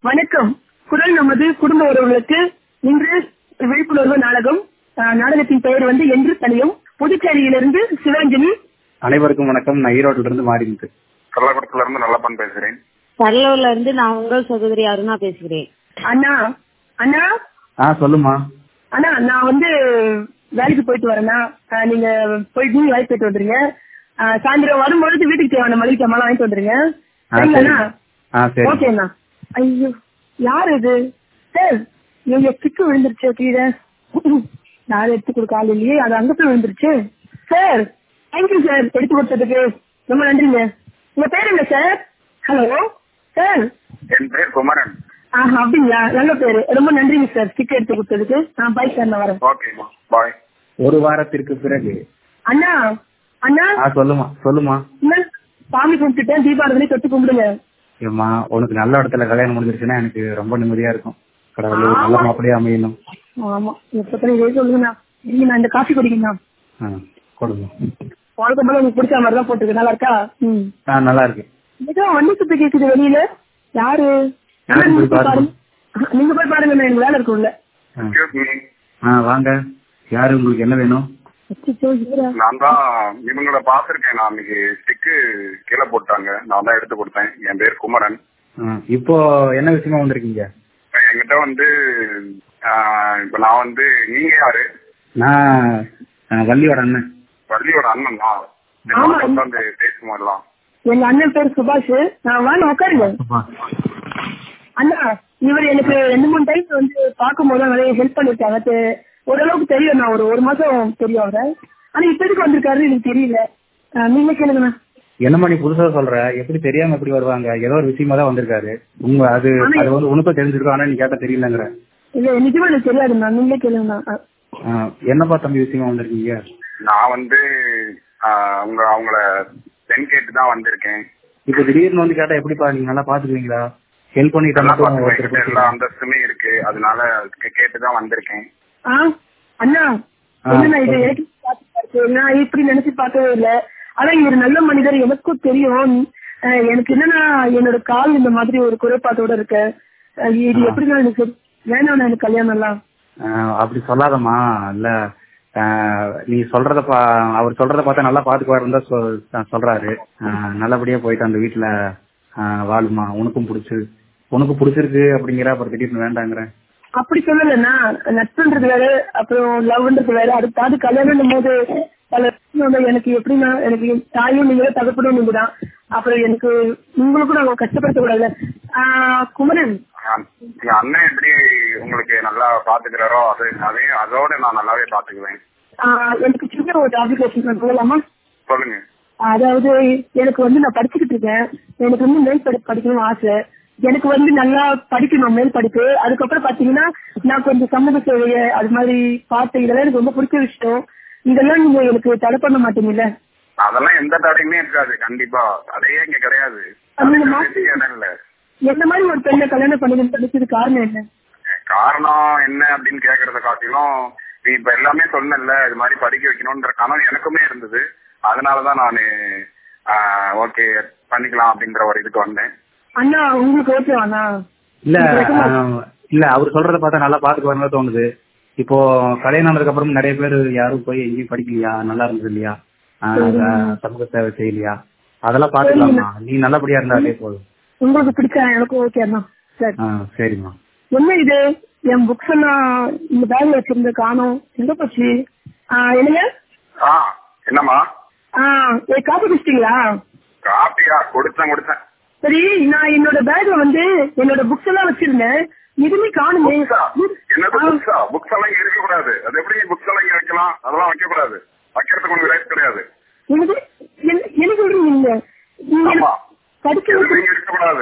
வணக்கம். குரல் நமது குடும்ப உறவுகளுக்கு இன்று விழிப்புணர்வு நாடகம். நாடகத்தின் பெயர் என்று தனியும். புதுச்சேரியிலிருந்து சிவாஞ்சலி. அனைவருக்கும் வணக்கம். நான் ஈரோட்டில இருந்து மாறிட்டு கள்ளக்குளத்துல இருந்து நல்லப்பன் பேசுறேன். கடலூர்ல இருந்து நான் உங்கள் சகோதரி அருணா பேசுகிறேன். அண்ணா அண்ணா சொல்லுமா. அண்ணா நான் வேலைக்கு போயிட்டு வரேன்னா நீங்க போயிட்டு வேலைக்கு போயிட்டு வந்துருங்க. சாயந்தரம் வரும்பொழுது வீட்டுக்கு தேவையான மளிகை சாமான் வாங்கிட்டு வந்துருங்க. சரிங்களா? ஓகேண்ணா. ஐயோ யாரு இது சார்? எங்க ஸ்டிக்கு விழுந்துருச்சு கீழே. யாரும் எடுத்து கொடுக்க ஆள் இல்லையே, அது அங்க போய் விழுந்துருச்சு. சார் தேங்க்யூ சார், எடுத்து கொடுத்ததுக்கு ரொம்ப நன்றிங்க. உங்க பேர் என்ன சார்? Hello sir. என் பேர் குமரன். அப்படிங்களா? நல்ல பேரு, ரொம்ப நன்றிங்க சார் ஸ்டிக் எடுத்து கொடுத்ததுக்கு. பாய் சார், நான் வரேன். ஓகேமா, பாய். ஒரு வாரத்திற்கு பிறகு. அண்ணா அண்ணா சொல்லுமா. சாமி கும்பிட்டுட்டேன், தீபாவளி தொட்டு கும்பிடுங்க. ஏமா, உனக்கு நல்ல இடத்துல கல்யாணம் முடிஞ்சிருச்சுன்னா எனக்கு ரொம்ப நிம்மதியா இருக்கும். கடவுள் நல்ல மாப்பிளையே அமையணும். ஆமா, எப்ப சொல்லுங்கண்ணா. இல்ல நான் இந்த காஃபி குடிக்கணும்ண்ணா. கொடுங்க. வழக்கம் போல உங்களுக்கு பிடிச்ச மாதிரி தான் போட்டுருக்கு. நல்லா இருக்கா? நல்லா இருக்கு. ஏதோ வண்டி சுத்த கேக்குது வெளியில. யாரு? நீங்க போய் பாருங்க, எனக்கு வேலை இருக்கும்ல. வாங்க. யாரு? உங்களுக்கு என்ன வேணும்? நான் தான் இவங்கள பாத்திருக்கேன். நான் இன்னைக்கு ஸ்டிக்கு கீழே போட்டாங்க, நான் தான் எடுத்து கொடுத்தேன். என் பேர் குமரன். இப்போ என்ன விஷயமா வந்திருக்கீங்க? என்கிட்ட இப்ப நான் நீங்க யாரு? நான் வள்ளியோட அண்ணன். வள்ளியோட அண்ணன் உட்காந்து பேசுமாடலாம். எங்க அண்ணன் பேர் சுபாஷ். நான் வாங்க உட்காருங்க. அண்ணா இவர் எனக்கு 2-3 டைம் பார்க்கும் போது நிறைய ஹெல்ப் பண்ணிருக்காங்க. ஓரளவுக்கு தெரியும். நான் ஒரு மாசம் தெரியும் அவரை. ஆனா இப்ப எதுக்கு வந்திருக்காரு எனக்கு தெரியல. நீங்க கேளுங்கண்ணா. என்னமா நீ புதுசா சொல்ற? எப்படி தெரியாம எப்படி வருவாங்க? ஏதோ ஒரு விஷயமா தான் வந்திருக்காரு. அது உனக்கும் தெரிஞ்சிருக்கும், ஆனா நீ கேட்ட தெரியலங்கிற. இல்ல நிஜமா எனக்கு தெரியாதுண்ணா, நீங்களே கேளுங்கண்ணா. என்னப்பா தம்பி விஷயமா வந்திருக்கீங்க? நான் அவங்கள பெண் கேட்டு தான் வந்திருக்கேன். இப்ப திடீர்னு கேட்டா எப்படிப்பா? நீங்க நல்லா பாத்துக்குவீங்களா? ஹெல்ப் பண்ணிட்டு அந்தஸ்துமே இருக்கு, அதனால கேட்டுதான் வந்திருக்கேன். அண்ணா இது நான் இப்படி நினைச்சு பார்க்கவே இல்லை. ஆனா இவர் நல்ல மனிதர், எனக்கும் தெரியும். எனக்கு என்னன்னா, என்னோட கால் இந்த மாதிரி ஒரு குறைபாட்டோட இருக்க. இது எப்படின்னா எனக்கு வேணாம், எனக்கு கல்யாணம் எல்லாம். அப்படி சொல்லாதம்மா. இல்ல நீ அவர் சொல்றத பார்த்தா நல்லா பாத்துக்குவாருன்னு தான் சொல்றாரு. நல்லபடியா போயிட்டு அந்த வீட்டுல வாழுமா. உனக்கு பிடிச்சிருக்கு அப்படிங்கிற, அப்புறம் திடீர்னு வேண்டாங்கிற. அப்படி சொல்லலண்ணா, நட்புன்றது வேற, அப்புறம் லவ்ன்றது வேற. அது கல்யாணம் போது எனக்கு எப்படின்னா, எனக்கு தாயும் நீங்க, தகப்படும் நீங்க தான். அப்புறம் எனக்கு உங்களுக்கும் நாங்க கஷ்டப்படுத்த கூடாது. குமரன், அண்ணன் எப்படி உங்களுக்கு நல்லா பாத்துக்கிறாரோ அதோட நான் நல்லாவே பாத்துக்குவேன். எனக்கு சின்ன ஒரு அப்ளிகேஷன் போகலாமா? சொல்லுங்க. அதாவது எனக்கு நான் படிச்சுக்கிட்டு இருக்கேன். எனக்கு மேல் படிப்பு படிக்கணும்னு ஆசை. எனக்கு நல்லா படிக்கணும், மேல் படிப்பு. அதுக்கப்புறம் பாத்தீங்கன்னா நான் கொஞ்சம் சமூக சேவையை அது மாதிரி பார்த்து, இதெல்லாம் எனக்கு ரொம்ப பிடிச்ச விஷயம். இதெல்லாம் நீங்க எனக்கு தடை பண்ண மாட்டீங்கல்ல? அதெல்லாம் எந்த தடையுமே இருக்காது, கண்டிப்பா. அதையே இங்க கிடையாது. எந்த மாதிரி ஒரு பெண்ணை கல்யாணம் பண்ணுறது காரணம் என்ன? காரணம் என்ன அப்படின்னு கேக்குறத காட்டிலும், நீ இப்ப எல்லாமே சொன்னல, இது மாதிரி படிக்க வைக்கணும்ன்ற கனவு எனக்குமே இருந்தது. அதனாலதான் நானு ஓகே பண்ணிக்கலாம் அப்படின்ற ஒரு இதுக்கு வந்தேன். அண்ணா உங்களுக்கு ஓகேவாண்ணா? இல்ல அவர் சொல்றத பார்த்தா நல்லா பாத்துக்குவாருன்னு தோணுது. இப்போ கல்யாணம் ஆனதுக்கு அப்புறம் நிறைய பேர் யாரும் போய் எங்கேயும் படிக்கலையா, நல்லா இருந்தது இல்லையா, சமூக சேவை செய்யலையா, அதெல்லாம் பாத்துக்கலாமா. நீ நல்லபடியா இருந்தாலே போதும். உங்களுக்கு பிடிச்சா எனக்கும் ஓகே அண்ணா. சரிம்மா. என்ன இது? என் புக்ஸ் எல்லாம் இந்த பேக்ல வச்சிருந்த காணோம், எங்க போச்சு? என்னங்க? என்னம்மா? காப்பி குடிச்சிட்டீங்களா? காப்பியா? கொடுத்தேன். சரி, நான் என்னோட பேக்ல என்னோட புக்ஸ் எல்லாம் வச்சிருந்தேன், எதுவுமே காணுமே. புக்ஸ் எல்லாம் இங்க இருக்க கூடாது. அது எப்படி புக்ஸ் எல்லாம் இங்க வைக்கலாம்? அதெல்லாம் வைக்க கூடாது. வைக்கிறதுக்கு உங்களுக்கு ரைட் கிடையாது. என்ன சொல்றீங்க? இருக்கக்கூடாது.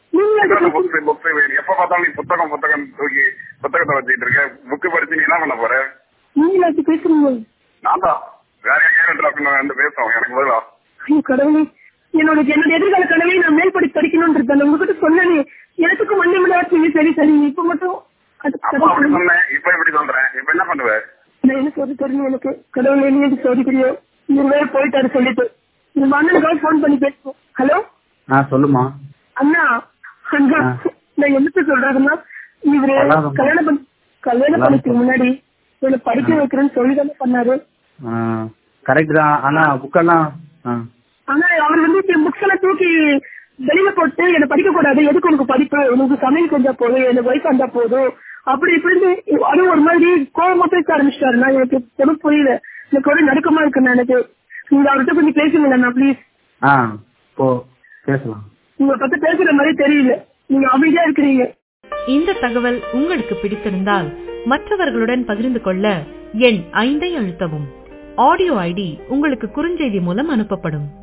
எப்ப பார்த்தாலும் நீ புத்தகம் தூக்கி புத்தகத்தை வச்சுட்டு இருக்க. புக்கு படிச்சு நீ என்ன பண்ண போற? நீங்க பேசுறீங்க. நான் தான் வேற எங்க பேசுறோம். எனக்கு பதிலா கடவுளே, என்னோட எதிர்கால கனவை நான் மேல் படிக்கணும்ன்றது உங்ககிட்ட சொன்னேன். எனக்கும் மண்ணை விளையாட்டு. சரி இப்ப மட்டும் சொன்னேன். இப்ப எப்படி சொல்றேன்? இப்ப என்ன பண்ணுவேன்? நான் என்ன சொல்லி தெரியும் எனக்கு? கடவுளே, நீங்க சோதிக்கிறியோ? நீங்க வேற போயிட்டாரு சொல்லிட்டு. உங்க அண்ணனுக்காக போன் பண்ணி பேசுவோம். ஹலோ சொல்லுமா. அண்ணா, நான் என்னத்த சொல்றதுன்னா இவரு கல்யாணம் பண்ணிக்கு முன்னாடி இவனை படிக்க வைக்கிறேன்னு சொல்லிதானே பண்ணாரு. கரெக்ட் தான். ஆனா புக்கெல்லாம் ஆனா அவர் வந்து புக்ஸ் எல்லாம் தூக்கி வெளியில போட்டு என்ன படிக்க கூடாது, எதுக்கு உனக்கு படிப்பு, உனக்கு சமையல் செஞ்சா போதும், எனக்கு வயசு வந்தா போதும் அப்படி இப்படின்னு அது ஒரு மாதிரி கோவமா பேச ஆரம்பிச்சிட்டாரு. நான் எனக்கு ஒன்றும் புரியல, எனக்கு ஒரு நடுக்கமா இருக்குண்ணா. எனக்கு நீங்க அவர்கிட்ட கொஞ்சம் பேசுங்களா ப்ளீஸ். பேசலாம். உங்களை பத்தி பேசுற மாதிரி தெரியல, நீங்க அமைதியா இருக்கிறீங்க. இந்த தகவல் உங்களுக்கு பிடித்திருந்தால் மற்றவர்களுடன் பகிர்ந்து கொள்ள எண் 5 அழுத்தவும். ஆடியோ ஐடி உங்களுக்கு குறுஞ்செய்தி மூலம் அனுப்பப்படும்.